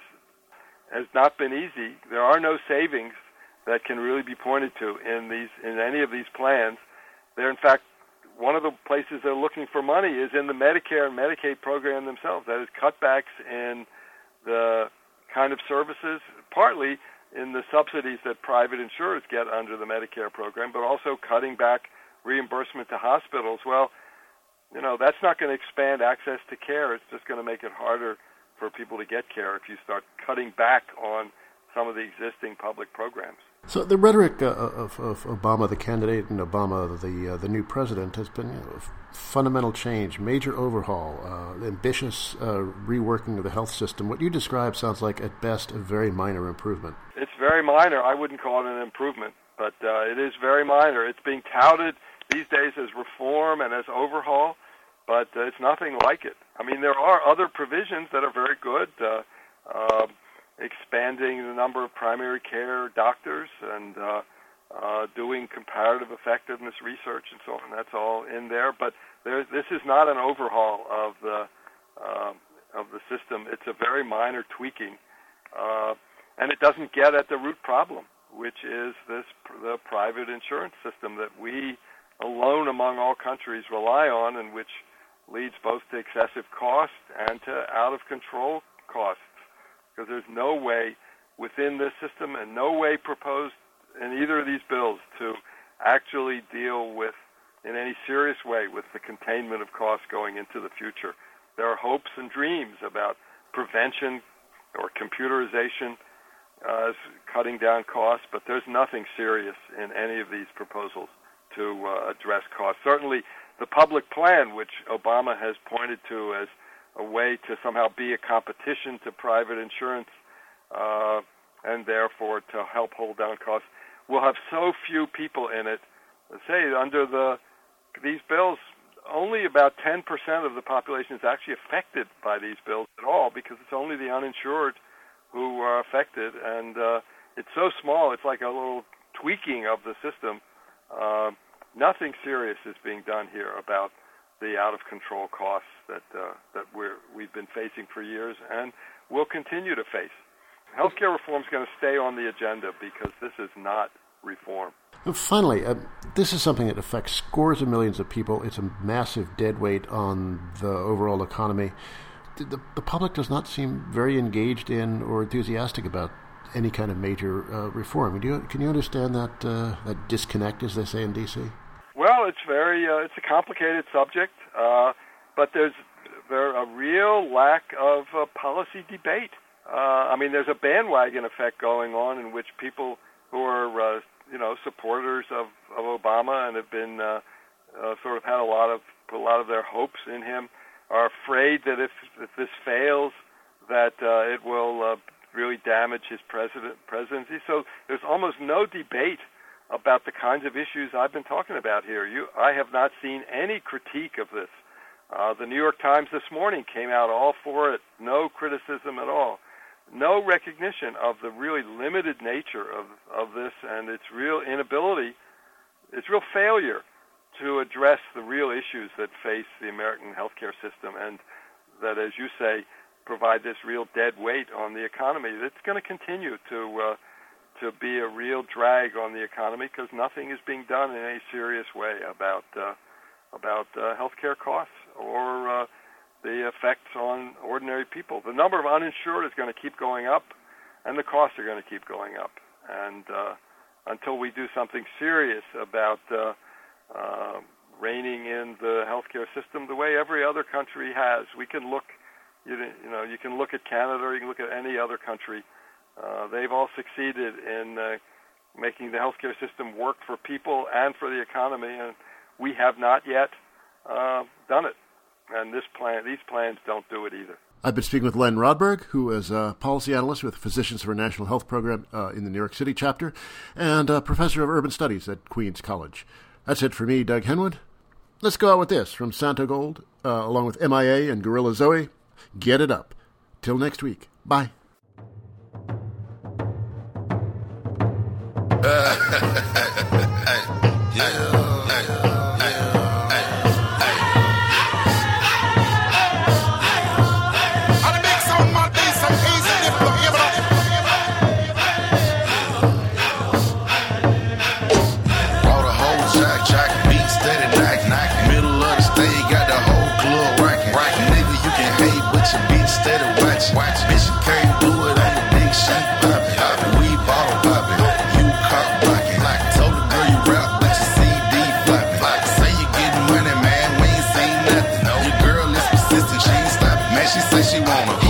S3: has not been easy. There are no savings that can really be pointed to in these in any of these plans. They're, in fact, one of the places they're looking for money is in the Medicare and Medicaid program themselves. That is cutbacks in the kind of services, partly in the subsidies that private insurers get under the Medicare program, but also cutting back reimbursement to hospitals. Well, you know, that's not going to expand access to care. It's just going to make it harder for people to get care if you start cutting back on some of the existing public programs.
S1: So the rhetoric uh, of, of Obama, the candidate, and Obama, the uh, the new president, has been you know, fundamental change, major overhaul, uh, ambitious uh, reworking of the health system. What you describe sounds like, at best, a very minor improvement.
S3: It's very minor. I wouldn't call it an improvement, but uh, it is very minor. It's being touted these days as reform and as overhaul, but uh, it's nothing like it. I mean, there are other provisions that are very good. Uh, uh, expanding the number of primary care doctors and uh, uh, doing comparative effectiveness research and so on. That's all in there. But there, this is not an overhaul of the uh, of the system. It's a very minor tweaking, uh, and it doesn't get at the root problem, which is this the private insurance system that we alone among all countries rely on, and which leads both to excessive cost and to out-of-control costs. Because there's no way within this system and no way proposed in either of these bills to actually deal with, in any serious way, with the containment of costs going into the future. There are hopes and dreams about prevention or computerization uh, cutting down costs, but there's nothing serious in any of these proposals to uh, address costs. Certainly the public plan, which Obama has pointed to as a way to somehow be a competition to private insurance uh, and therefore to help hold down costs, will have so few people in it. Say, under the these bills, only about ten percent of the population is actually affected by these bills at all, because it's only the uninsured who are affected, and uh, it's so small, it's like a little tweaking of the system. Uh, nothing serious is being done here about the out-of-control costs that uh, that we're, we've been facing for years and will continue to face. Healthcare reform is going to stay on the agenda because this is not reform.
S1: Finally, uh, this is something that affects scores of millions of people. It's a massive deadweight on the overall economy. The, the, the public does not seem very engaged in or enthusiastic about any kind of major uh, reform. Do you, can you understand that uh, that disconnect, as they say in D C?
S3: Well, it's very uh, it's a complicated subject, uh, but there's there a real lack of uh, policy debate. Uh, I mean, there's a bandwagon effect going on in which people who are uh, you know supporters of, of Obama and have been uh, uh, sort of had a lot of put a lot of their hopes in him are afraid that if, if this fails, that uh, it will uh, really damage his president presidency. So there's almost no debate about the kinds of issues I've been talking about here. You, I have not seen any critique of this. Uh, the New York Times this morning came out all for it, no criticism at all. No recognition of the really limited nature of, of this and its real inability, its real failure to address the real issues that face the American healthcare system and that, as you say, provide this real dead weight on the economy. It's going to continue to uh, to be a real drag on the economy because nothing is being done in any serious way about uh, about uh, healthcare costs or uh, the effects on ordinary people. The number of uninsured is going to keep going up, and the costs are going to keep going up. And uh, until we do something serious about uh, uh, reining in the healthcare system the way every other country has, we can look. You, you know, you can look at Canada or you can look at any other country. Uh, they've all succeeded in uh, making the healthcare system work for people and for the economy, and we have not yet uh, done it. And this plan, these plans don't do it either.
S1: I've been speaking with Len Rodberg, who is a policy analyst with Physicians for a National Health Program uh, in the New York City chapter and a professor of urban studies at Queens College. That's it for me, Doug Henwood. Let's go out with this from Santo Gold, uh, along with M I A and Gorilla Zoe. Get it up. Till next week. Bye.
S4: She say she wanna